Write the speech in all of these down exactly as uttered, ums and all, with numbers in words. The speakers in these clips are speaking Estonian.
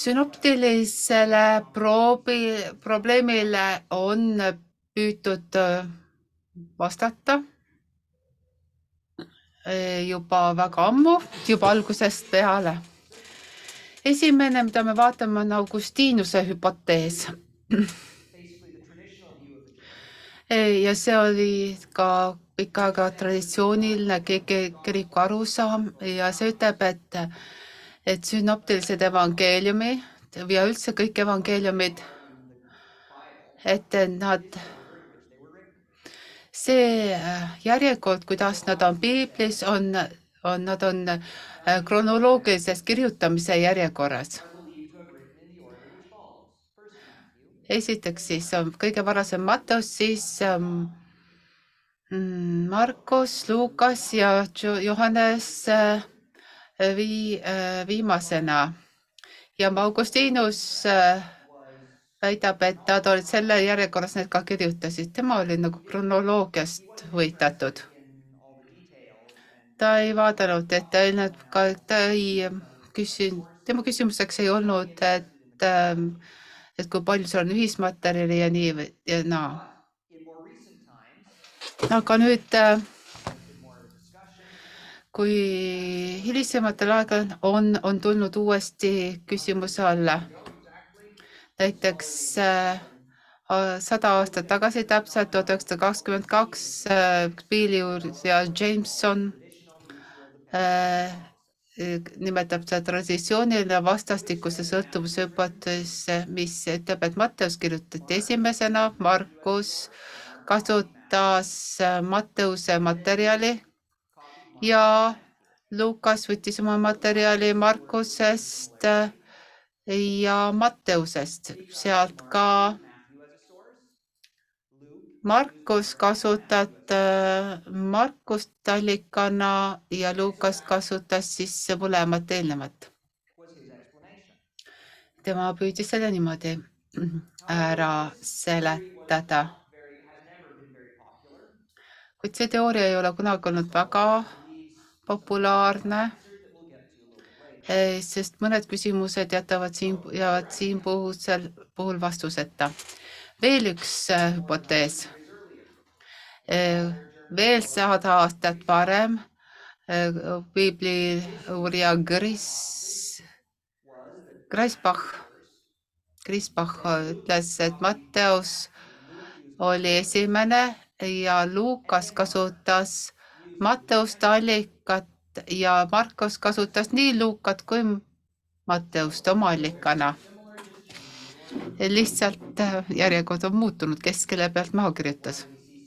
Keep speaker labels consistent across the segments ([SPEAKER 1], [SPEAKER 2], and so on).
[SPEAKER 1] Sünoptilisele proobi, probleemile on püütud vastata juba väga ammu, juba algusest peale. Esimene, mida me vaatame, on Augustiinuse hüpotees. Ja see oli ka pikka aega traditsiooniline kiriku arusaam ja see ütleb, et, et sünoptilised evangeeliumi ja üldse kõik evangeeliumid, et nad see järjekord, kuidas nad on piiblis, on, on, nad on kronoloogilises kirjutamise järjekorras. Esiteks siis on kõige varasem Matteus, siis um, Markus, Luukas ja Johannes uh, vii, uh, viimasena. Ja Augustinus uh, väidab, et nad olid selle järjekorras, need ka kirjutasid. Tema oli nagu kronoloogiast võitatud. Ta ei vaadanud, et ta ei, ka, ta ei küsin, tema küsimuseks ei olnud, et, et kui palju seal on ühismaterjali ja nii ja naa. Aga nüüd, kui hilisematel aegadel on, on tulnud uuesti küsimuse alla, näiteks sada aastat tagasi täpselt, tuhat üheksasada kakskümmend kaks, Bill ja Jameson äh, nimetab seda traditsiooniline vastastikuse sõltuvuse hüpotees, mis ütleb, et Matteus kirjutati esimesena, Markus kasutas Matteuse materjali ja Lukas võttis oma materjali Markusest ja Matteusest, sealt ka Markus kasutat Markust allikana ja Lukas kasutas siis mõlemat eelnevat. Tema püüdis selle niimoodi ära seletada. Kuid see teooria ei ole kunagi olnud väga populaarne, sest mõned küsimused jätavad siin, jäävad siin puhul, puhul vastuseta. Veel üks hüpotees. Veel sada aastat varem Piibli uurija Griesbach, Griesbach ütles, et Matteus oli esimene ja Luukas kasutas Matteust allikat ja Markus kasutas nii Luukat kui Matteust oma allikana. Lihtsalt järjekord on muutunud, kes kelle pealt maha kirjutas.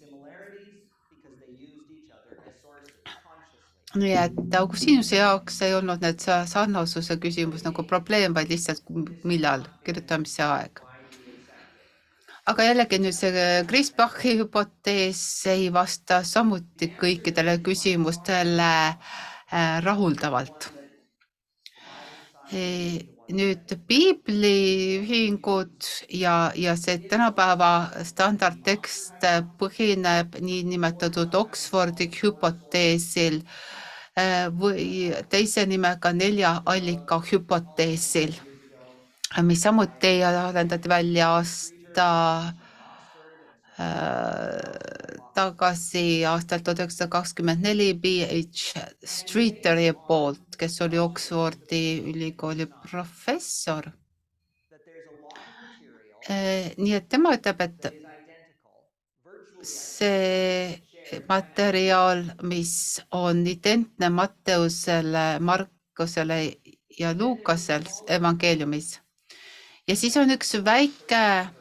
[SPEAKER 1] Nii et Augustinuse jaoks ei olnud need sarnasuse küsimus nagu probleem, vaid lihtsalt millal kirjutamise aeg. Aga jällegi nüüd see Griesbachi hüpotees ei vasta samuti kõikidele küsimustele rahuldavalt. Nüüd piibliühingud ja, ja see tänapäeva standardtekst põhineb niinimetatud Oxfordi hüpoteesil või teise nimega nelja allika hüpoteesil, mis samuti arendati välja aasta äh, tagasi aastal tuhat üheksasada kakskümmend neli B H Streeteri poolt, kes oli Oxfordi ülikooli professor. Nii et tema ütleb, et see materjal, mis on identne Matteusele, Markusele ja Luukasel evangeeliumis. Ja siis on üks väike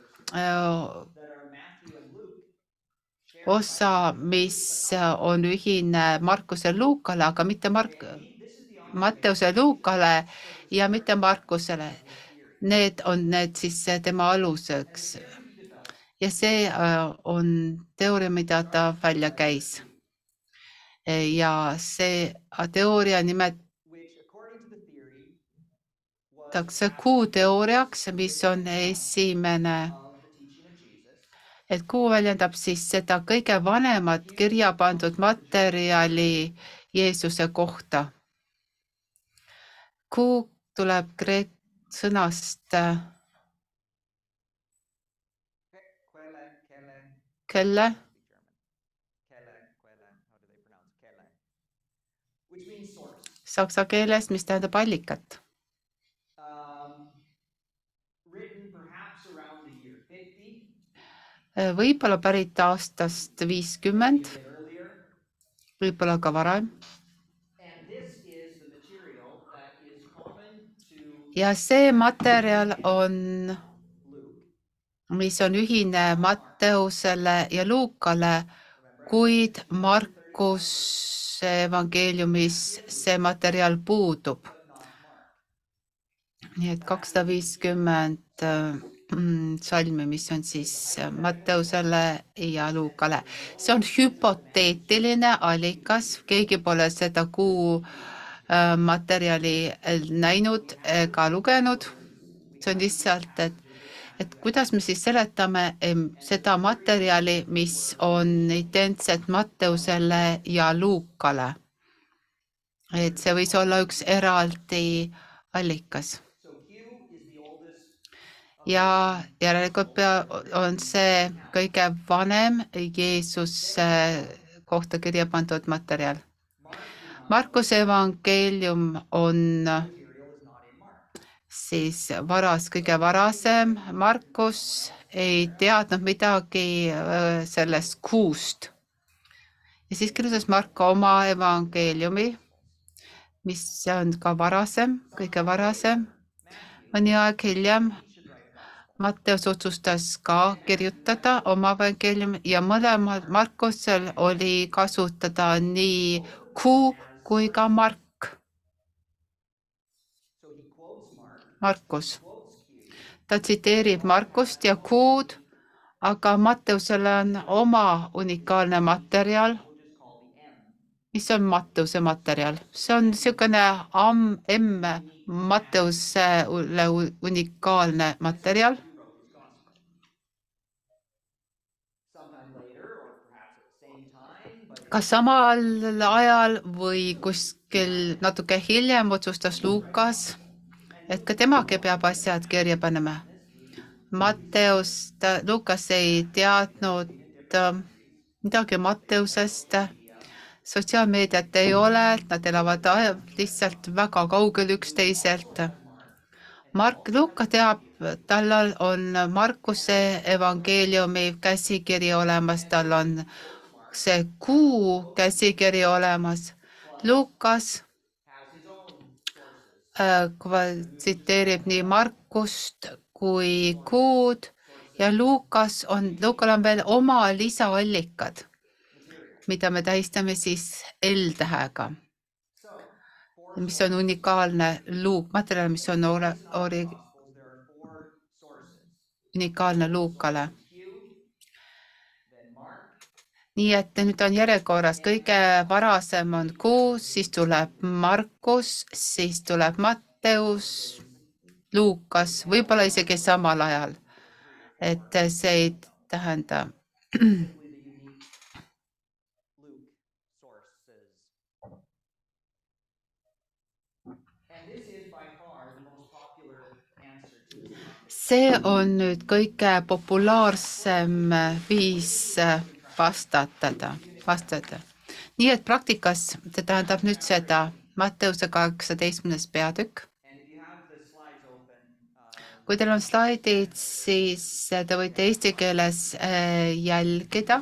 [SPEAKER 1] osa, mis on ühine Markuse Luukale, aga mitte Mark Matteuse Luukale ja mitte Markusele. Need on need siis tema aluseks. Ja see on teooria, mida ta välja käis. Ja see teooria nimetatakse kuuteooriaks, mis on esimene. Et kuu väljendab siis seda kõige vanemat kirja pandud materjali Jeesuse kohta. Kuu tuleb sõnast
[SPEAKER 2] Quelle, kelle,
[SPEAKER 1] kelle,
[SPEAKER 2] must be German. Kelle, quelle, how do they pronounce kelle? Which means source.
[SPEAKER 1] saksa keeles, mis tähendab allikat.
[SPEAKER 2] Um, written perhaps around the year fifty,
[SPEAKER 1] Võib-olla pärit aastast viiskümmend,
[SPEAKER 2] maybe a bit earlier.
[SPEAKER 1] võib-olla ka varem.
[SPEAKER 2] And this is the material that is common to
[SPEAKER 1] Ja see materjal on,
[SPEAKER 2] Luke,
[SPEAKER 1] mis on ühine Matteusele ja Luukale, kuid Markuse evangeeliumis see materjal puudub.
[SPEAKER 2] but not Mark.
[SPEAKER 1] Nii et kakssada viiskümmend mm, salmi, mis on siis Matteusele ja Luukale. See on hüpoteetiline allikas, keegi pole seda kuu äh, materjali näinud ega lugenud. See on lihtsalt, et, et kuidas me siis seletame em, seda materjali, mis on identset Matteusele ja Luukale. Et see võis olla üks eraldi allikas.
[SPEAKER 2] So Q is the oldest of
[SPEAKER 1] Ja
[SPEAKER 2] the
[SPEAKER 1] järelikult pea, on see kõige vanem Jeesuse kohta kirja pandud materjal.
[SPEAKER 2] Mark did not,
[SPEAKER 1] Markuse evangeelium on
[SPEAKER 2] material is not in Mark.
[SPEAKER 1] siis varas kõige varasem. Markus ei teadnud midagi äh, sellest kuust. Ja siis kirjutas Mark oma evangeeliumi, mis on ka varasem, kõige varasem. Mõni aeg hiljem Matteus otsustas ka kirjutada oma evangeeliumi ja mõlemal Markusel oli kasutada nii Q kui ka Mark.
[SPEAKER 2] So he quotes Mark,
[SPEAKER 1] Markus.
[SPEAKER 2] quotes Q,
[SPEAKER 1] Ta tsiteerib Markust ja Q'd, aga Matteusel on oma unikaalne materjal,
[SPEAKER 2] we'll just call the M.
[SPEAKER 1] mis on Matteuse materjal. See on niisugune M, M Matteusele unikaalne materjal.
[SPEAKER 2] He wrote his gospel. Sometime later, or perhaps at the same time, but
[SPEAKER 1] Kas samal ajal või kuskil natuke hiljem otsustas Luukas, et ka temagi peab asjad kirja panema. Matteus, Luukas ei teadnud midagi Matteusest. Sotsiaalmeediat ei ole, nad elavad lihtsalt väga kaugel üksteiselt. Mark Luuka teab, tal on Markuse evangeeliumi käsikiri olemas, tal on see kuu käsikiri olemas. Luukas äh, tsiteerib nii Markust kui Kuud ja Luukas on, Luukal on veel oma lisaallikad, mida me tähistame siis L-tähega, mis on unikaalne Luuk, materjal, mis on ori, ori, unikaalne Luukale. Nii et nüüd on järjekorras, kõige varasem on Kuus, siis tuleb Markus, siis tuleb Matteus, Luukas, võib-olla isegi samal ajal. Et see ei tähenda. See on nüüd kõige populaarsem viis vastatada, vastada. Nii et praktikas see tähendab nüüd seda Matteuse kaheksateistkümnes peatükk. Kui teil on slaidid, siis te võite eesti keeles jälgida.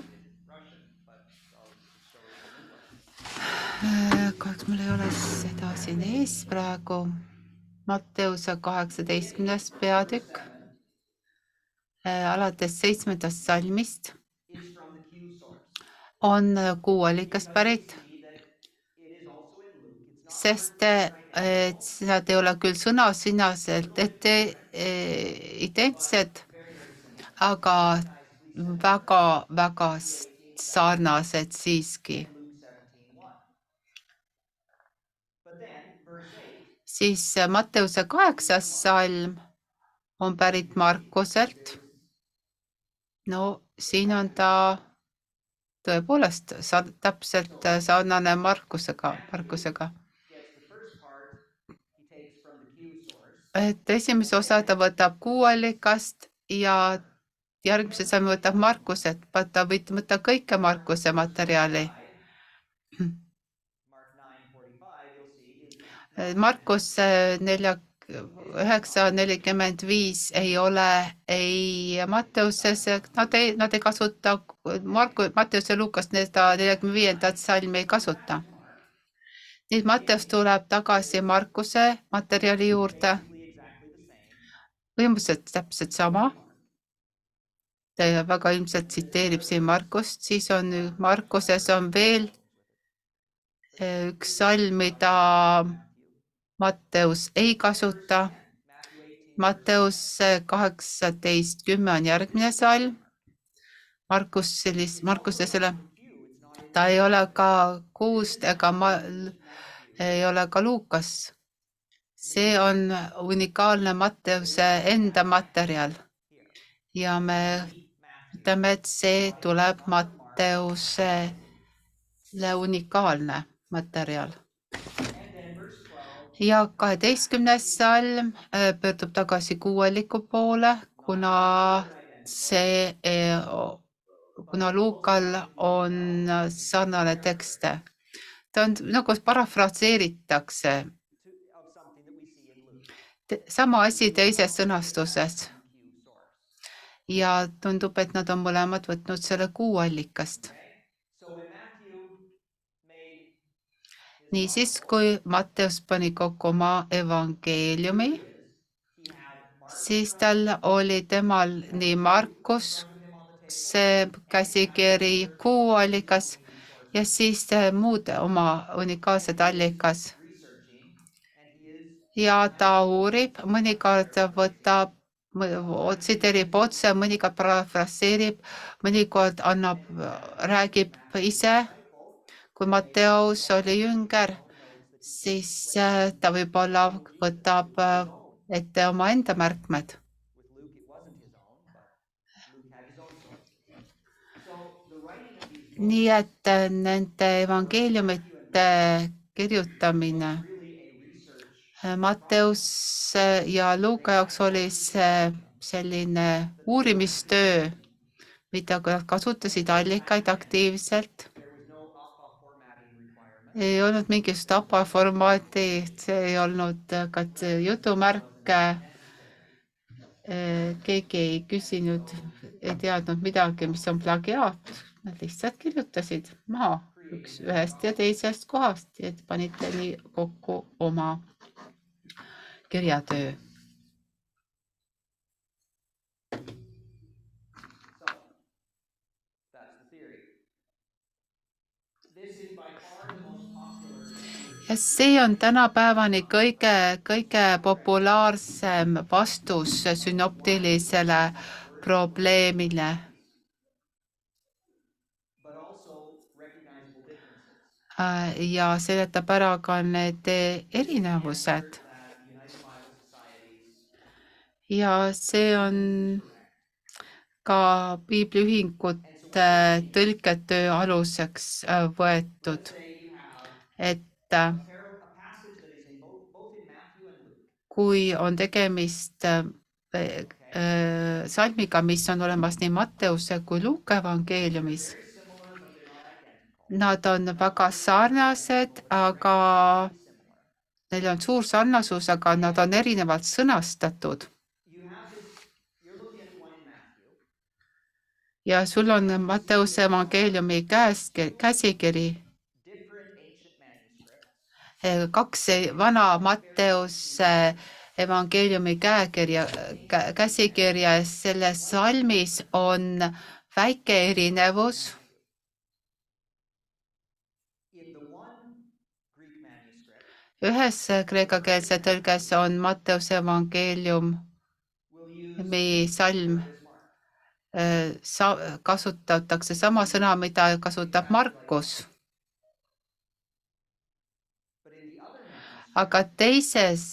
[SPEAKER 1] Kahjuks mul ei ole seda siin ees praegu. Matteuse kaheksateistkümnes peatükk alates seitsmendast salmist on kuuallikast pärit, sest et nad ei ole küll sõna-sõnaselt ette identsed, aga väga-väga sarnased siiski. Siis Matteuse kaheksas salm on pärit Markuselt. No siin on ta tõepoolest täpselt sarnane Markusega, Markusega. et esimese osa ta võtab kuuallikast ja järgmise samme võtab Markuset, ta võib võtta kõike Markuse materjali. Markus nelja, üheksa nelikümmend viis ei ole ei Matteuses, nad ei, nad ei kasuta Marku, Matteuse Lukast seda neljakümne viiendat salmi ei kasuta. Nüüd Matteus tuleb tagasi Markuse materjali juurde. Põhimõtteliselt täpselt sama. Ta väga ilmselt tsiteerib siin Markust, siis on Markuses on veel üks salm, mida Matteus ei kasuta. Matteus kaheksateist kümme on järgmine salm. Markus sellist, Markuse selle, ta ei ole ka kuust ega ma, ei ole ka Luukas. See on unikaalne Matteuse enda materjal. Ja me ütleme, et see tuleb Matteusele unikaalne materjal. Ja kaheteistkümnes salm pöördub tagasi kuueliku poole, kuna see, kuna Luukal on sarnane tekste. Ta on nagu parafraseeritakse. Sama asi teises sõnastuses. Ja tundub, et nad on mõlemad võtnud selle kuuallikast. Niisiis, kui Matteus pani kokku oma evangeeliumi, siis tal oli temal nii Markus, see käsikiri kuuallikas ja siis muud oma unikaalsed allikas. Ja ta uurib, mõnikord võtab, tsiteerib otse, mõnikord parafraseerib, mõnikord annab, räägib ise. Kui Matteus oli jünger, siis ta võib-olla võtab ette oma enda märkmed. Nii et nende evangeeliumite kirjutamine Matteus ja Luuka jaoks oli see selline uurimistöö, mida nad kasutasid allikaid aktiivselt. Ei olnud mingisugust A P A formaati, see ei olnud ka jutumärke. Keegi ei küsinud, ei teadnud midagi, mis on plagiaat. Nad lihtsalt kirjutasid maha üks ühest ja teisest kohast, et panite nii kokku oma kirjatöö. Ja see on tänapäevani kõige, kõige populaarsem vastus synoptilisele probleemile. Ja seletab ära ka need erinevused. Ja see on ka piibliühingute tõlketöö aluseks võetud, et kui on tegemist salmiga, mis on olemas nii Matteuse kui Luuka evangeeliumis, nad on väga sarnased, aga neil on suur sarnasus, aga nad on erinevalt sõnastatud. Ja sul on Matteuse evangeeliumi käes, käsikiri. Kaks vana Matteuse evangeeliumi käekirja, käsikirja, selles salmis on väike erinevus. Ühes kreekakeelse tõlges on Matteuse evangeelium, salm, kasutatakse sama sõna, mida kasutab Markus. Aga teises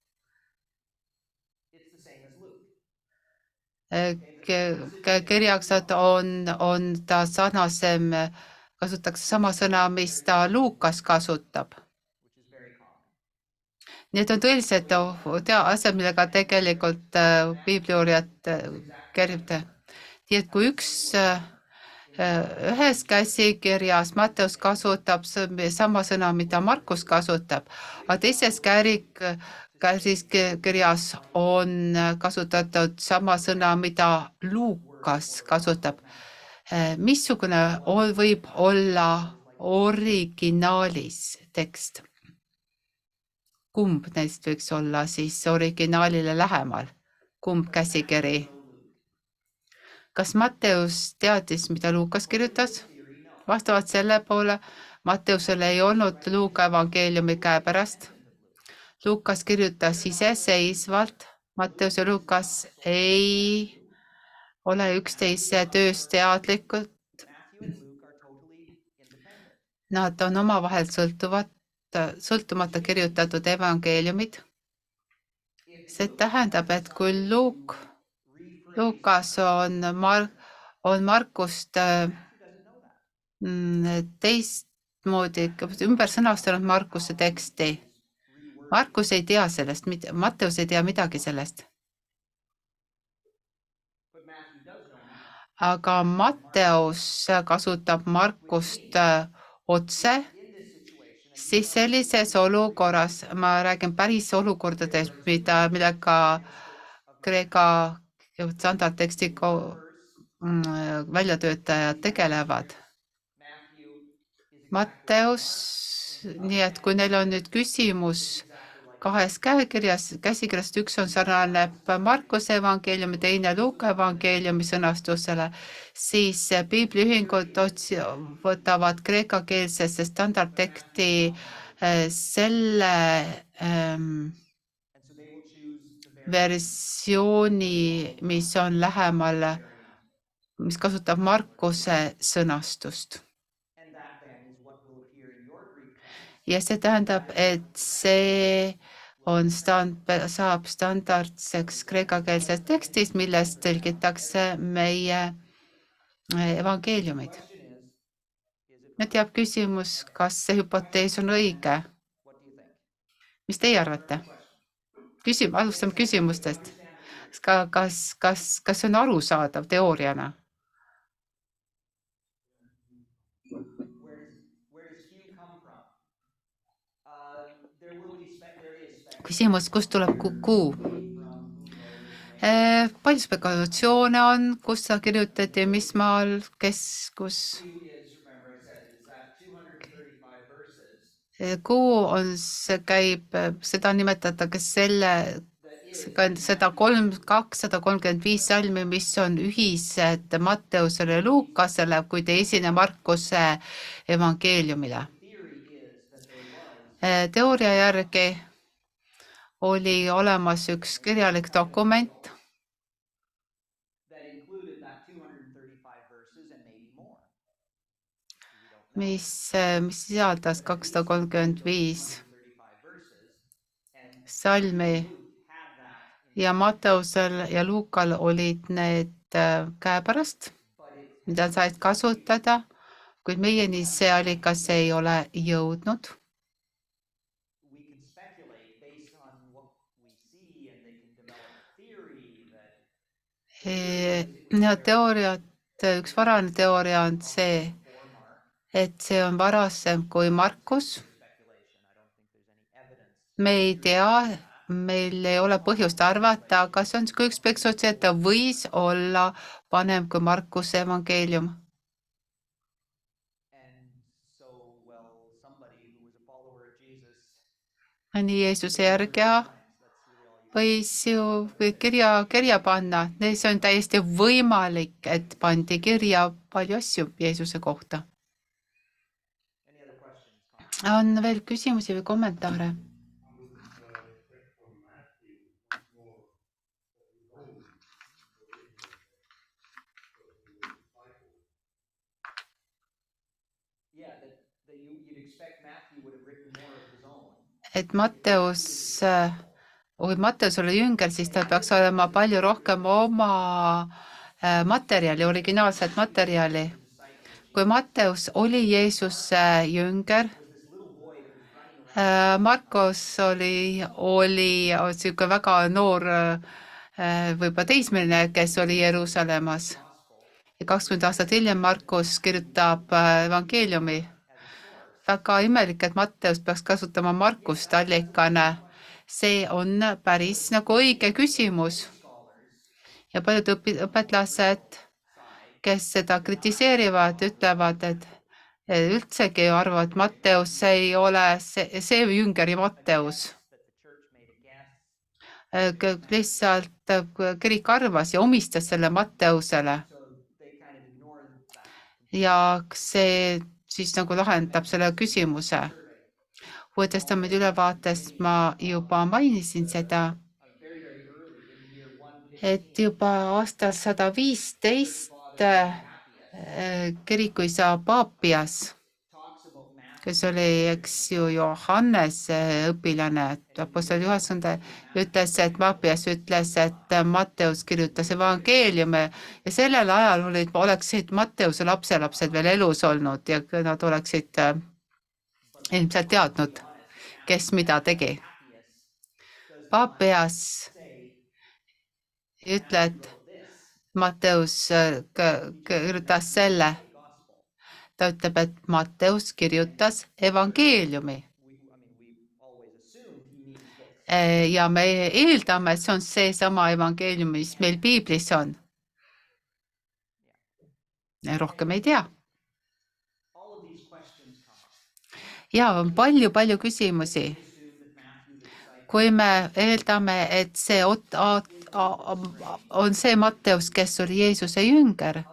[SPEAKER 1] kirjaks on, on ta sarnasem, kasutatakse sama sõna, mis ta Luukas kasutab. Need on tõelised tea asjad, millega tegelikult piibliuurijad kerib. Nii et kui üks ühes käsikirjas Matteus kasutab sama sõna, mida Markus kasutab, aga teises kärik, käsikirjas on kasutatud sama sõna, mida Luukas kasutab. Missugune võib olla originaalis tekst? Kumb neist võiks olla siis originaalile lähemal? Kumb käsikiri? Kas Matteus teadis, mida Luukas kirjutas? Vastavalt selle poole, Matteusel ei olnud Luuka evangeeliumi käepärast. Luukas kirjutas iseseisvalt. Matteus ja Luukas ei ole üksteise töös teadlikud. Nad on omavahel sõltuvad, sõltumata kirjutatud evangeeliumid. See tähendab, et kui Luuk Lukas on, Mar on Markust teistmoodi ümber sõnastanud Markuse teksti. Markus ei tea sellest, Matteus ei tea midagi sellest. Aga Matteus kasutab Markust otse, siis sellises olukorras, ma räägin päris olukordadest, mida, millega Kreeka standardteksti väljatöötajad tegelevad. Matteus, nii et kui neil on nüüd küsimus kahes käekirjas, käsikirjast üks on sarnaneb Markuse evangeeliumi, teine Luuka evangeeliumi sõnastusele, siis piibliühingud võtavad kreekakeelsesse standardteksti selle ähm, versiooni, mis on lähemal, mis kasutab Markuse sõnastust. Ja see tähendab, et see on stand, saab standardseks kreekakeelses tekstis, millest tõlgitakse meie evangeeliumid. Nüüd jääb küsimus, kas see hüpotees on õige? Mis teie arvate? Küsim, alustame küsimustest. Kas, kas, kas see on arusaadav teooriana? Küsimus, kust tuleb kuu? Eh, palju spekulatsioone on, kus sa kirjutati, mis maal, kes, kus? Kuu on, see käib, seda nimetatakse selle, seda kolm, kakssada kolmkümmend viis salmi, mis on ühised Matteusele ja Luukasele, kuid ei esine Markuse evangeeliumile. Teooria järgi oli olemas üks kirjalik dokument, mis, mis sisaldas kakssada kolmkümmend viis salmi ja Matteusel ja Luukal olid need käepärast, mida said kasutada, kuid meieni see allikas ei ole jõudnud. Ja teooriat, üks varane teooria on see, et see on varasem kui Markus. Me ei tea, meil ei ole põhjust arvata, aga see on üks peksuotsi, et ta võis olla vanem kui Markuse evangeelium. Nii Jeesuse järgija võis ju kirja, kirja panna. See on täiesti võimalik, et pandi kirja palju asju Jeesuse kohta. On veel küsimusi või kommentaare? Et Matteus, kui Matteus oli jünger, siis ta peaks olema palju rohkem oma materjali, originaalset materjali. Kui Matteus oli Jeesuse jünger, Äh, Markus oli, oli siuke väga noor, äh, võib-olla teismeline, kes oli Jeruusalemmas. Ja kakskümmend aastat hiljem Markus kirjutab äh, evangeeliumi. Väga imelik, et Matteus peaks kasutama Markust allikana. See on päris nagu õige küsimus. Ja paljud õpi-, õpetlased, kes seda kritiseerivad, ütlevad, et üldsegi arvavad, et Matteus ei ole see, see jüngeri Matteus. Lihtsalt kirik arvas ja omistas selle Matteusele. Ja see siis nagu lahendab selle küsimuse. Uue Testamendi ülevaatest ma juba mainisin seda, et juba aastal sada viisteist kirikuisa Papias, kes oli, eks ju, Johannese õpilane, apostel Johannese ütles, et Papias ütles, et Matteus kirjutas evangeeliume ja sellel ajal olid, oleksid Matteuse lapselapsed veel elus olnud ja nad oleksid äh, ilmselt teadnud, kes mida tegi. Papias ütle, et Matteus kirjutas selle. Ta ütleb, et Matteus kirjutas evangeeliumi. Ja me eeldame, et see on see sama evangeelium, mis meil piiblis on. Rohkem ei tea. Ja on palju-palju küsimusi. Kui me eeldame, et see on see Matteus, kes oli Jeesuse jünger,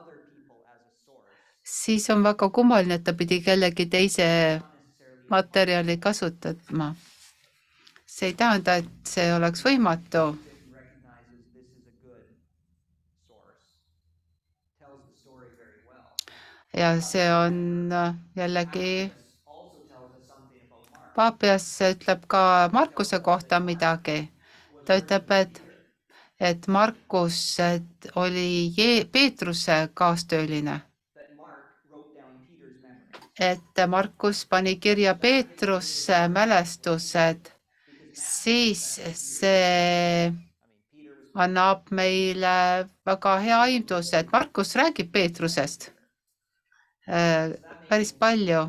[SPEAKER 1] siis on väga kummaline, et ta pidi kellegi teise materjali kasutama. See ei tähenda, et see oleks võimatu. Ja see on jällegi, Papias ütleb ka Markuse kohta midagi. Ta ütleb, et, et Markus oli Je Peetruse kaastööline. Et Markus pani kirja Peetruse mälestused, siis see annab meile väga hea aimdus, et Markus räägib Peetrusest äh, päris palju.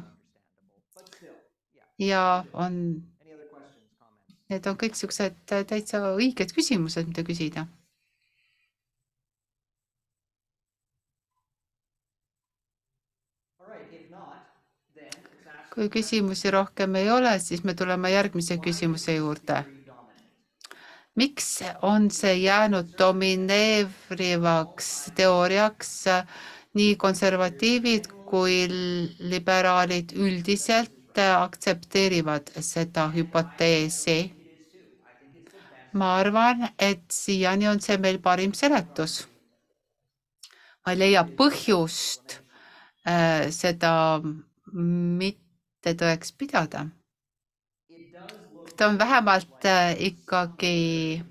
[SPEAKER 1] Ja on, need on kõik siuksed täitsa õiged küsimused, mida küsida. Kui küsimusi rohkem ei ole, siis me tuleme järgmise küsimuse juurde. Miks on see jäänud domineerivaks teooriaks? Nii konservatiivid kui liberaalid üldiselt aktsepteerivad seda hüpoteesi. Ma arvan, et siiani on see meil parim seletus. Ma ei leia põhjust äh, seda mitte tõeks pidada. Ta on vähemalt äh, ikkagi,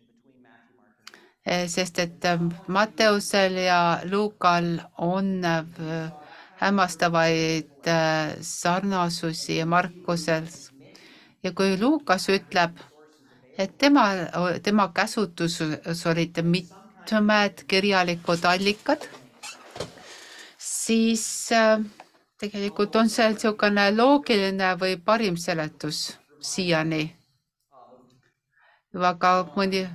[SPEAKER 1] äh, sest et äh, Matteusel ja Luukal on äh, hämmastavaid äh, sarnasusi ja Markusel. Ja kui Luukas ütleb, et tema, tema käsutuses olid mitmed kirjalikud allikad, siis äh, tegelikult on see niisugune loogiline või parim seletus siiani. Aga mõni,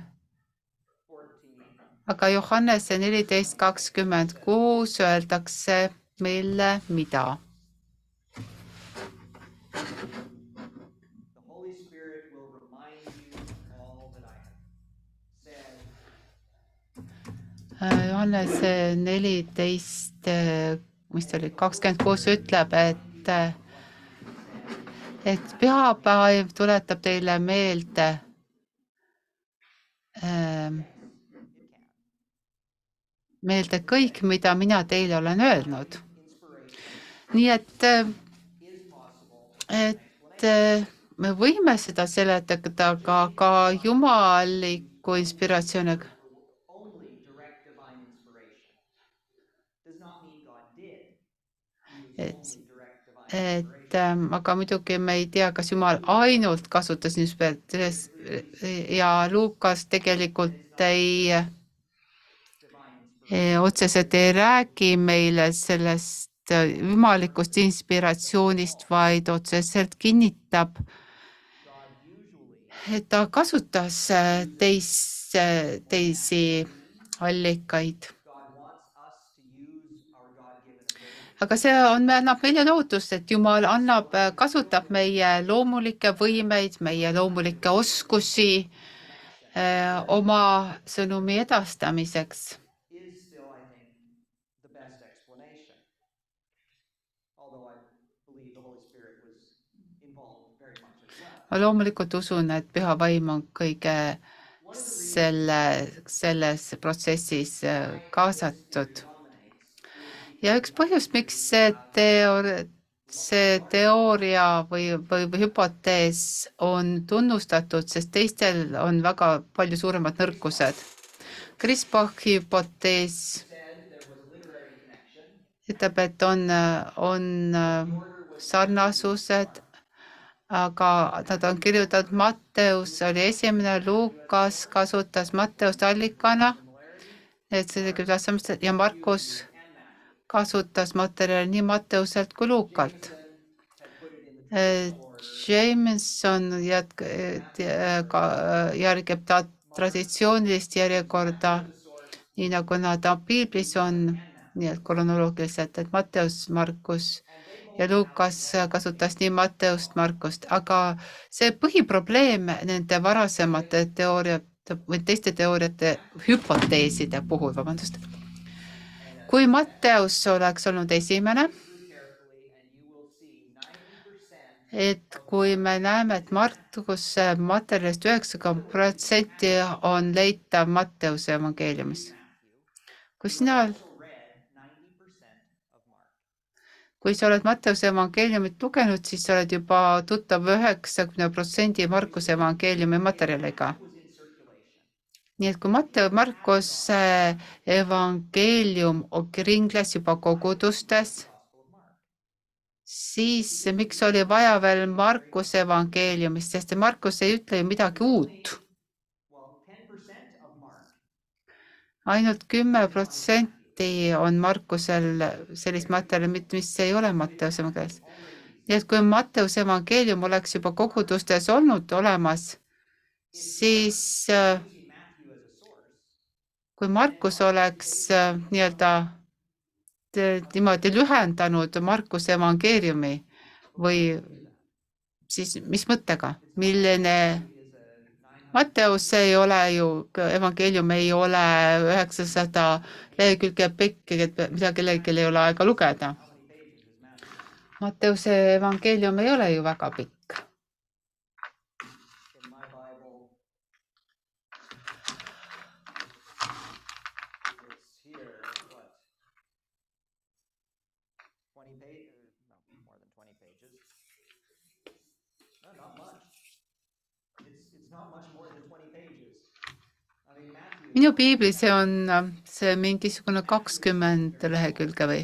[SPEAKER 1] aga Johannese neliteist kakskümmend kuus öeldakse meile mida? Johannese neliteist, mis ta oli, kakskümmend kuus ütleb, et, et pühapäev tuletab teile meelde äh, meelde kõik, mida mina teile olen öelnud. Nii et, et me võime seda seletada ka, ka jumaliku inspiratsiooniga. Et, et ähm, aga muidugi me ei tea, kas Jumal ainult kasutas niisugust ja Luukas tegelikult ei otseselt ei räägi meile sellest jumalikust inspiratsioonist, vaid otseselt kinnitab, et ta kasutas teis, teisi allikaid. Aga see on, annab meile lootust, et Jumal annab, kasutab meie loomulikke võimeid, meie loomulikke oskusi äh, oma sõnumi edastamiseks. Ma loomulikult usun, et püha vaim on kõige selle, selles protsessis kaasatud. Ja üks põhjus, miks see, teoor, see teooria või, või, või hüpotees on tunnustatud, sest teistel on väga palju suuremad nõrkused. Chris Bachi hüpotees ütleb, et on, on sarnasused, aga nad on kirjutatud, Matteus oli esimene, Luukas kasutas Matteust allikana, et see ja Markus kasutas materjali nii Matteuselt kui Luukalt. Jameson jätk, järgib ta traditsioonilist järjekorda, nii nagu nad piiblis on, nii et kronoloogiliselt, et Matteus, Markus ja Luukas kasutas nii Matteust, Markust, aga see põhiprobleem nende varasemate teooriate või teiste teooriate hüpoteeside puhul, vabandust, kui Matteus oleks olnud esimene, et kui me näeme, et Markuse materjalist üheksakümmend protsenti on leitav Matteuse evangeeliumis. Kui sina, kui sa oled Matteuse evangeeliumit lugenud, siis sa oled juba tuttav üheksakümne protsendi Markuse evangeeliumi materjaliga. Nii et kui Matteo Markuse evangeelium ringles juba kogudustes, siis miks oli vaja veel Markuse evangeeliumist, sest Markus ei ütle ju midagi uut. Ainult kümme protsenti on Markusel sellist materjali, mis ei ole Matteuse evangeeliumis. Nii et kui Matteuse evangeelium oleks juba kogudustes olnud olemas, siis kui Markus oleks nii-öelda niimoodi lühendanud Markuse evangeeliumi või siis mis mõttega, milline Matteus ei ole ju, evangeelium ei ole üheksasada lehekülge pikk, et mida kellelgi ei ole aega lugeda. Matteuse evangeelium ei ole ju väga pikk. Minu piiblis see on see mingisugune kakskümmend lehekülge või?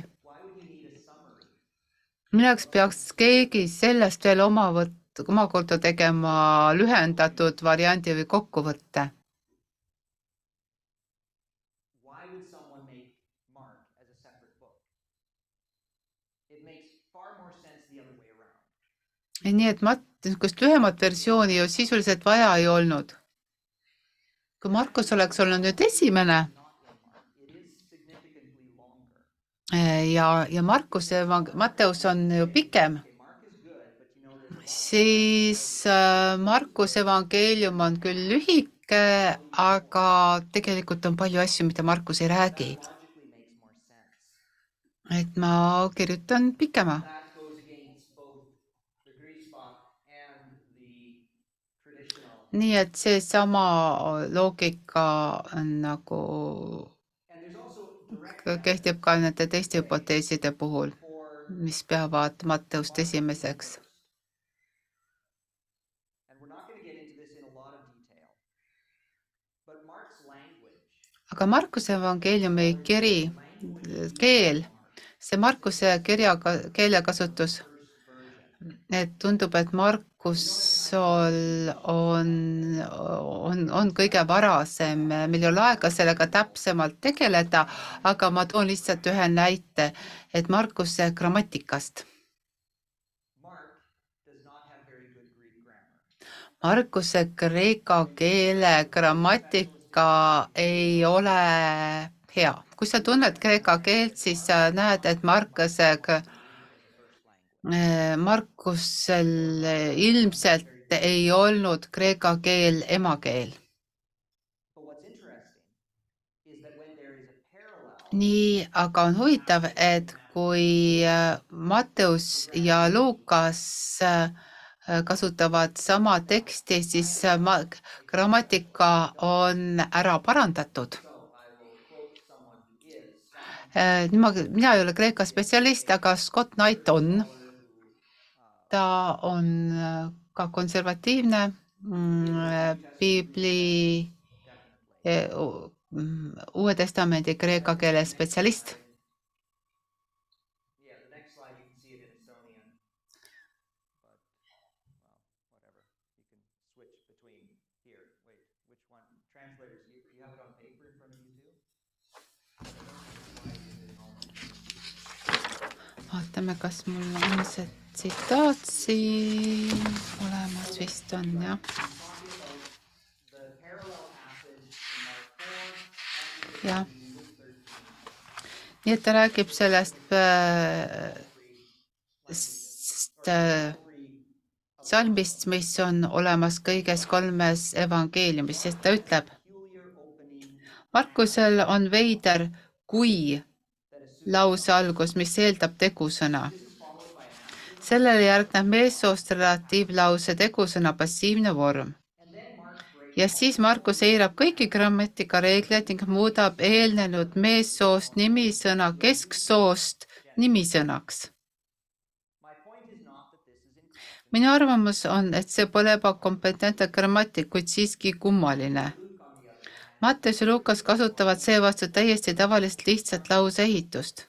[SPEAKER 1] Milleks peaks keegi sellest veel oma võt, omakorda tegema lühendatud variandi või kokkuvõtte? Nii et mat, niisugust lühemat versiooni ju sisuliselt vaja ei olnud. Kui Markus oleks olnud nüüd esimene ja, ja Markus, Matteus on ju pikem, siis Markus evangeelium on küll lühike, aga tegelikult on palju asju, mida Markus ei räägi. Et ma kirjutan pikema. Nii et see sama loogika nagu kehtib ka nende teiste hüpoteeside puhul, mis peavad Matteust esimeseks. Aga Markuse evangeeliumi kiri, keel, see Markuse kirja, keelekasutus et tundub, et Markusol on, on, on kõige varasem, meil ei ole aega sellega täpsemalt tegeleda, aga ma toon lihtsalt ühe näite, et Markuse grammatikast. Markuse kreeka keele grammatika ei ole hea. Kui sa tunned kreeka keelt, siis sa näed, et Markuse Markusel ilmselt ei olnud kreeka keel emakeel. Nii, aga on huvitav, et kui Matteus ja Luukas kasutavad sama teksti, siis grammatika on ära parandatud. Mina, mina ei ole kreeka spetsialist, aga Scott Knight on. Ta on ka konservatiivne piibli Uue Testamendi kreeka keele spetsialist. Vaatame, kas mul on see tsitaat siin olemas, vist on, jah. jah. Nii et ta räägib sellest äh, äh, salmist, mis on olemas kõiges kolmes evangeeliumis, sest ta ütleb, Markusel on veider kui lause algus, mis eeldab tegusõna. Sellele järgneb meessoost relatiivlause tegusõna passiivne vorm. Ja siis Markus eirab kõiki grammatika reegleid ning muudab eelnenud meessoost nimisõna kesksoost nimisõnaks. Minu arvamus on, et see pole ebakompetentne grammatik, kuid siiski kummaline. Matteus ja Luukas kasutavad seevastu täiesti tavalist lihtsat lauseehitust.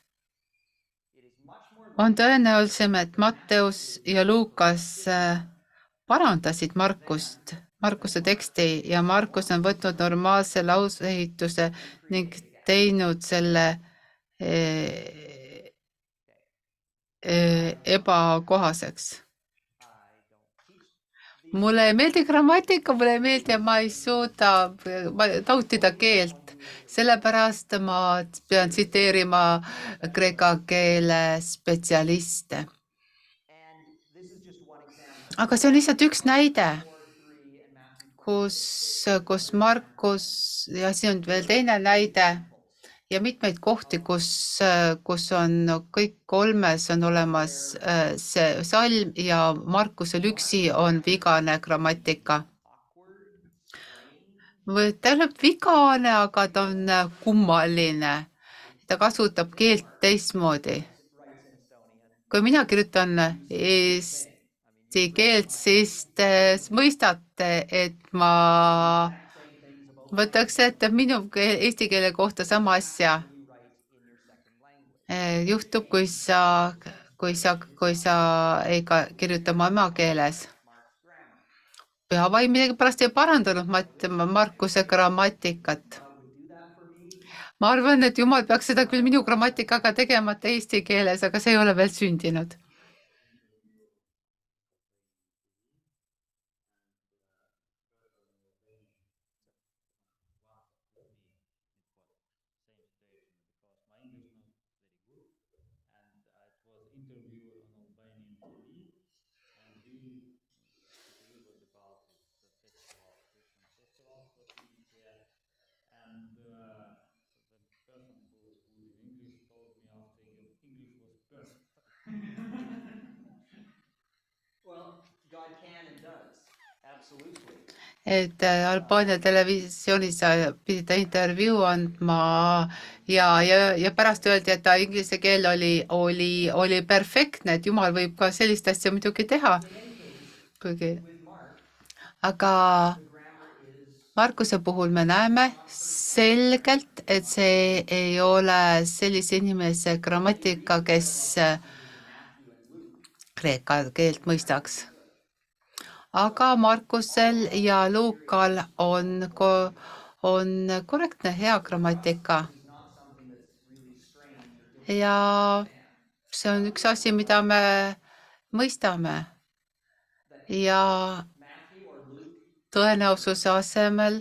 [SPEAKER 1] On tõenäolisem, et Matteus ja Luukas parandasid Markust, Markuse teksti ja Markus on võtnud normaalse lauseehituse ning teinud selle ebakohaseks. Mulle ei meeldi grammatika, mulle ei meeldi ja ma ei suuda nautida keelt. Sellepärast ma pean tsiteerima kreeka keele spetsialiste. Aga see on lihtsalt üks näide, kus, kus Markus, ja siin on veel teine näide ja mitmeid kohti, kus, kus on kõik kolmes on olemas see salm ja Markusel üksi on vigane grammatika. Või ta ei ole vigane, aga ta on kummaline. Ta kasutab keelt teistmoodi. Kui mina kirjutan eesti keelt, siis te mõistate, et ma võtaks ette minu eesti keele kohta sama asja. Juhtub, kui sa, kui sa, kui sa ei kirjuta oma emakeeles. Pühavaim midagi pärast ei parandanud Markuse grammatikat. Ma arvan, et Jumal peaks seda küll minu grammatikaga tegemata eesti keeles, aga see ei ole veel sündinud. Et Albaania televisioonis pidi ta intervjuu andma ja, ja, ja pärast öeldi, et ta inglise keel oli, oli, oli perfektne, et Jumal võib ka sellist asja muidugi teha. Kuigi. Aga Markuse puhul me näeme selgelt, et see ei ole sellise inimese grammatika, kes kreeka keelt mõistaks. Aga Markusel ja Luukal on, ko, on korrektne hea grammatika. Ja see on üks asi, mida me mõistame. Ja tõenäosuse asemel,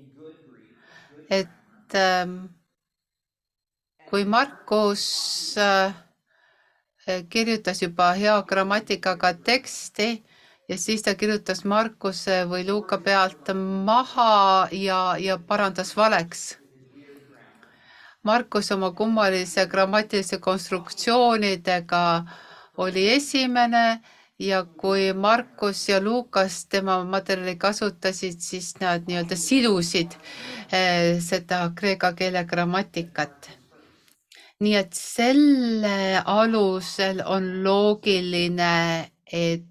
[SPEAKER 1] et ähm, kui Markus äh, kirjutas juba hea grammatikaga teksti ja siis ta kirjutas Markuse või Luuka pealt maha ja, ja parandas valeks. Markus oma kummalise grammatilise konstruktsioonidega oli esimene ja kui Markus ja Luukas tema materjali kasutasid, siis nad nii-öelda sidusid eh, seda kreeka keele grammatikat. Nii et selle alusel on loogiline, et,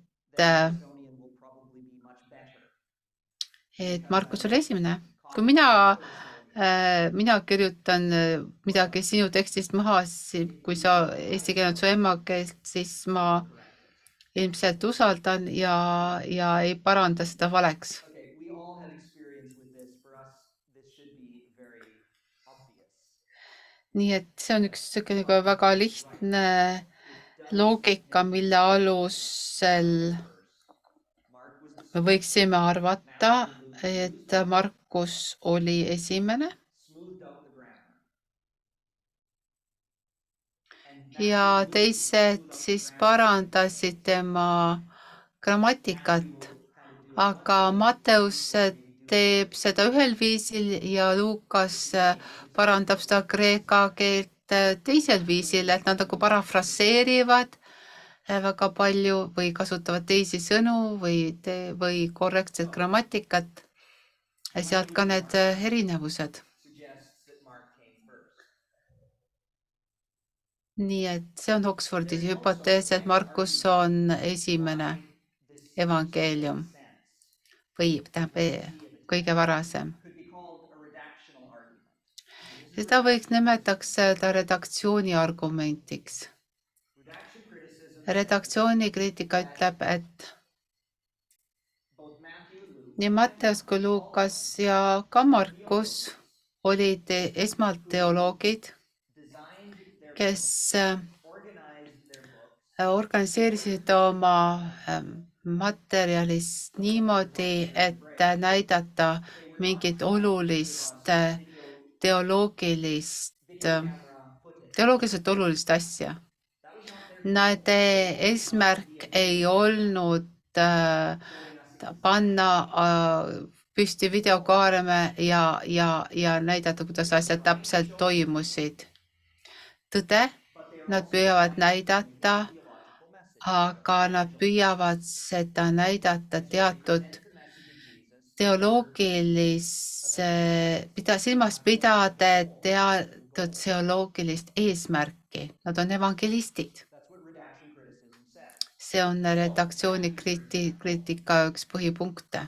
[SPEAKER 1] et Markus oli esimene. Kui mina, mina kirjutan midagi sinu tekstist maha, kui sa eesti keel on su emakeelt, siis ma ilmselt usaldan ja, ja ei paranda seda valeks. Nii et see on üks väga lihtne loogika, mille alusel me võiksime arvata, et Markus oli esimene. Ja teised siis parandasid tema grammatikat, aga Matteus teeb seda ühel viisil ja Luukas parandab seda kreeka keelt teisel viisil, et nad nagu parafraseerivad väga palju või kasutavad teisi sõnu või, te, või korrektset grammatikat. Ja sealt ka need erinevused. Nii et see on Oxfordi hüpotees, et Markus on esimene evangeelium või tähendab kõige varasem. Seda võiks nimetakse ta redaktsiooni argumentiks. Redaktsiooni kriitika ütleb, et nii Matteus kui Luukas ja ka Markus olid esmalt teoloogid, kes organiseerisid oma materjalist niimoodi, et näidata mingit olulist teoloogilist, teoloogiliselt olulist asja. Nende eesmärk ei olnud panna püsti videokaareme ja, ja, ja näidata, kuidas asjad täpselt toimusid. Tõde, nad püüavad näidata, aga nad püüavad seda näidata teatud teoloogilise, pida, silmas pidada teatud teoloogilist eesmärki. Nad on evangelistid. See on redaktsiooni kriitika üks põhipunkte.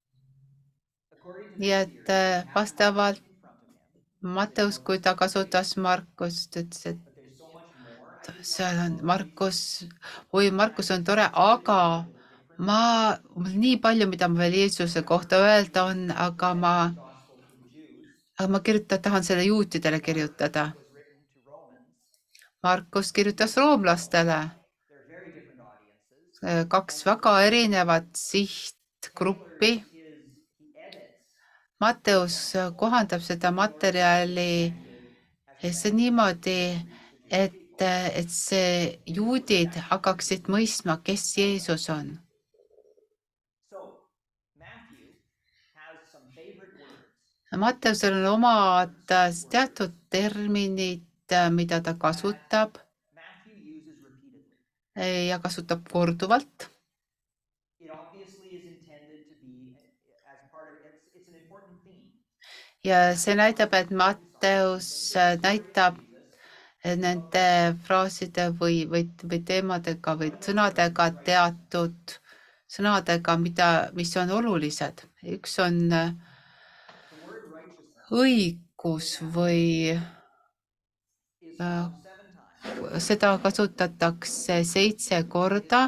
[SPEAKER 1] Nii et vastavalt Matteus, kui ta kasutas Markust, ütles, et seal on Markus, või Markus on tore, aga ma, mul nii palju, mida ma veel Jeesuse kohta öelda on, aga ma, aga ma kirjutan, tahan selle juutidele kirjutada. Markus kirjutas roomlastele. Kaks väga erinevat sihtgruppi. Matteus kohandab seda materjali see niimoodi, et, et see juudid hakkaksid mõistma, kes Jeesus on. Matteusel on omad teatud terminid, mida ta kasutab ja kasutab korduvalt. Ja see näitab, et Matteus näitab nende fraaside või, või, või teemadega või sõnadega teatud sõnadega, mida, mis on olulised. Üks on õigus või seda kasutatakse seitse korda.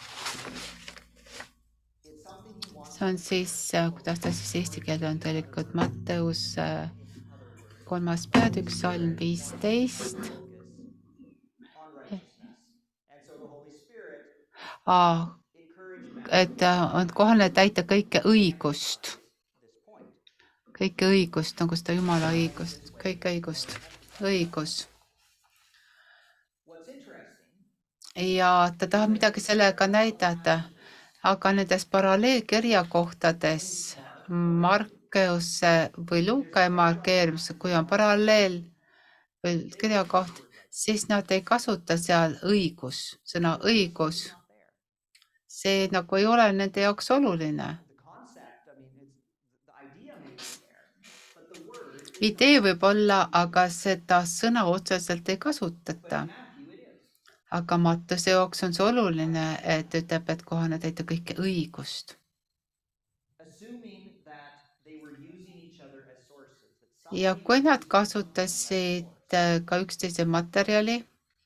[SPEAKER 2] It's something he wants
[SPEAKER 1] See on siis, kuidas ta siis eesti keelde on tõlgitud, Matteus
[SPEAKER 2] in, in other words,
[SPEAKER 1] kolmas peatükk, salm viisteist.
[SPEAKER 2] focus on righteousness. And so the Holy Spirit
[SPEAKER 1] Aa,
[SPEAKER 2] encouraged Matthew
[SPEAKER 1] et on kohane täita kõike õigust.
[SPEAKER 2] this point.
[SPEAKER 1] Kõike õigust, nagu seda Jumala õigust, kõike õigust, õigus.
[SPEAKER 2] What's interesting,
[SPEAKER 1] Ja ta tahab midagi sellega näidata, aga nendes paralleelkirjakohtades Markeuse või Luuka markeerimise, kui on paralleel või kirjakoht, siis nad ei kasuta seal õigus, sõna õigus.
[SPEAKER 2] not there.
[SPEAKER 1] See nagu ei ole nende jaoks oluline.
[SPEAKER 2] The concept, I mean, it's, the idea may be there, but the word is
[SPEAKER 1] Idee võib olla, aga seda sõna otseselt ei kasutata.
[SPEAKER 2] Matthew it is.
[SPEAKER 1] Aga Mattuse jaoks on see oluline, et ütleb, et kohane täita kõike õigust.
[SPEAKER 2] Assuming that they were using each other as sources. That
[SPEAKER 1] Ja
[SPEAKER 2] somebody
[SPEAKER 1] kui nad
[SPEAKER 2] was
[SPEAKER 1] kasutasid äh, ka üksteise materjali,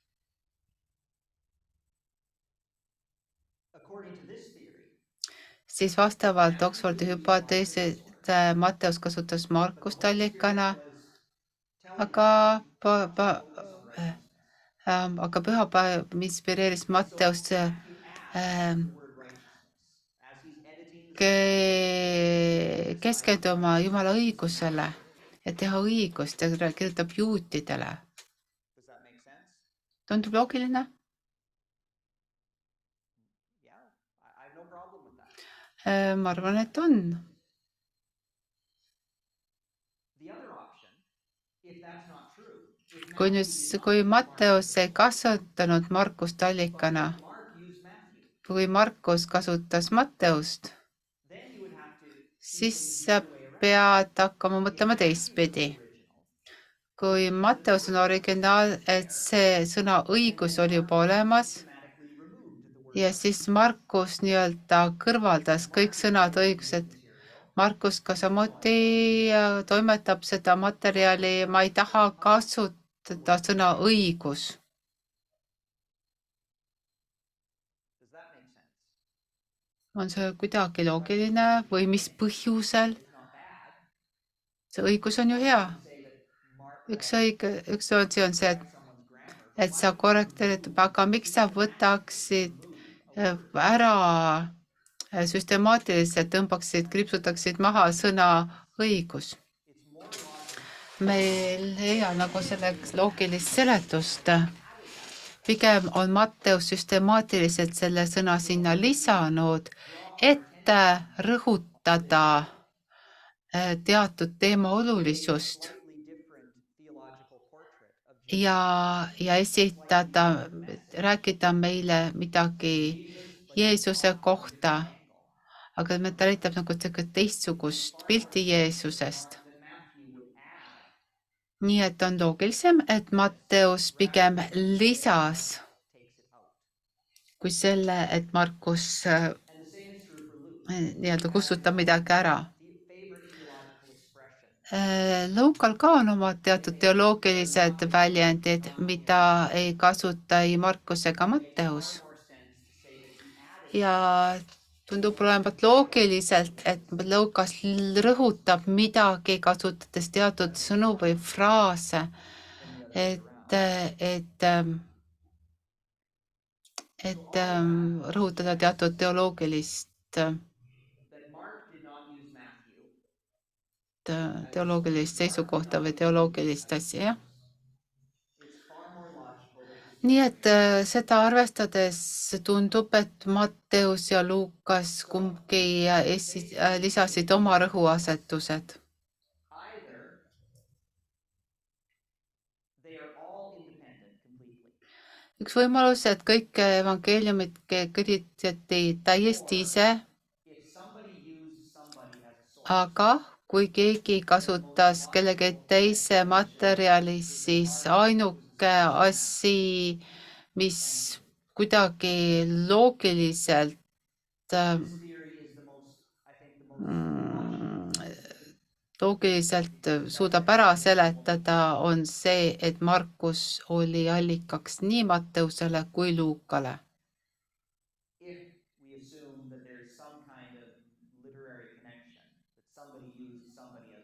[SPEAKER 2] according to this theory,
[SPEAKER 1] siis vastavalt Oxfordi hüpoteesid äh, Matteus kasutas Markust allikana,
[SPEAKER 2] was telling
[SPEAKER 1] aga, pa, pa,
[SPEAKER 2] focus on
[SPEAKER 1] äh,
[SPEAKER 2] righteousness.
[SPEAKER 1] ähm, aga pühapäev inspireeris Matteust äh,
[SPEAKER 2] Matthew adds the word righteousness as he's editing the
[SPEAKER 1] ke- keskenduma Jumala õigusele ja teha õigust ja ta kirjutab juutidele.
[SPEAKER 2] Does that make sense?
[SPEAKER 1] Tundub loogiline?
[SPEAKER 2] Yeah, I, I have no problem with that.
[SPEAKER 1] Äh, Ma arvan, et on.
[SPEAKER 2] The other option, if that's not true, if
[SPEAKER 1] Kui
[SPEAKER 2] Matthew
[SPEAKER 1] nüüd,
[SPEAKER 2] did not
[SPEAKER 1] kui
[SPEAKER 2] use
[SPEAKER 1] Matteus
[SPEAKER 2] Mark,
[SPEAKER 1] ei kasutanud Markust allikana,
[SPEAKER 2] but Mark used Matthew,
[SPEAKER 1] kui Markus kasutas Matteust,
[SPEAKER 2] then you would have to
[SPEAKER 1] siis
[SPEAKER 2] think
[SPEAKER 1] sa
[SPEAKER 2] the other way around.
[SPEAKER 1] pead hakkama
[SPEAKER 2] If
[SPEAKER 1] mõtlema
[SPEAKER 2] Matthew was
[SPEAKER 1] teistpidi.
[SPEAKER 2] original,
[SPEAKER 1] Kui Matteus on originaal, et see sõna õigus oli juba olemas
[SPEAKER 2] systematically removed the word
[SPEAKER 1] ja siis Markus nii-öelda kõrvaldas kõik sõnad õigused. Markus ka samuti äh, toimetab seda materjali, ma ei taha kasutada sõna õigus.
[SPEAKER 2] Does that make sense?
[SPEAKER 1] On see kuidagi loogiline või mis põhjusel?
[SPEAKER 2] It's not bad.
[SPEAKER 1] See õigus on ju hea.
[SPEAKER 2] Say that Mark
[SPEAKER 1] Üks õige, üks asi on see, et,
[SPEAKER 2] someone's grammar,
[SPEAKER 1] et sa korrekteerid, aga miks sa võtaksid äh, ära äh, süstemaatiliselt, tõmbaksid, kriipsutaksid maha sõna õigus?
[SPEAKER 2] it's more logical.
[SPEAKER 1] Me ei leia nagu selleks loogilist seletust. Pigem on Matteus süstemaatiliselt selle sõna sinna lisanud, et rõhutada äh, teatud teema olulisust
[SPEAKER 2] Totally different theological portrait of Jesus.
[SPEAKER 1] ja, ja esitada, rääkida meile midagi Jeesuse kohta, aga me- ta näitab nagu tegelikult teistsugust pilti Jeesusest.
[SPEAKER 2] That Matthew would add
[SPEAKER 1] Nii et on loogilisem, et Matteus pigem lisas
[SPEAKER 2] takes it out.
[SPEAKER 1] kui selle, et Markus äh,
[SPEAKER 2] And the same is true for Luke.
[SPEAKER 1] nii-öelda kustutab midagi ära.
[SPEAKER 2] The favorite theological expression.
[SPEAKER 1] Äh, Luukal ka on omad teatud teoloogilised väljendid, mida ei kasuta ei Markus ega Matteus.
[SPEAKER 2] More sense to say that he added
[SPEAKER 1] Ja tundub olevat loogiliselt, et Luukas rõhutab midagi, kasutades teatud sõnu või fraase, et, et, et rõhutada teatud teoloogilist,
[SPEAKER 2] that Mark did not use Matthew.
[SPEAKER 1] teoloogilist seisukohta või teoloogilist asja, jah.
[SPEAKER 2] It's far more logical that the
[SPEAKER 1] Nii et äh, seda arvestades tundub, et Matteus ja Luukas kumbki äh, esi, äh, lisasid oma rõhuasetused.
[SPEAKER 2] either they are all independent completely,
[SPEAKER 1] Üks võimalus, et kõik evangeeliumid ke- kirjutati täiesti ise,
[SPEAKER 2] if somebody used somebody as a source,
[SPEAKER 1] aga kui keegi kasutas kellegi teise materjali, siis ainuke asi, mis kuidagi loogiliselt äh,
[SPEAKER 2] this theory is the most, I think, the most logical.
[SPEAKER 1] loogiliselt suudab ära seletada, on see, et Markus oli allikaks nii Matteusele kui Luukale.
[SPEAKER 2] If we assume that there's some kind of literary connection, that somebody used somebody as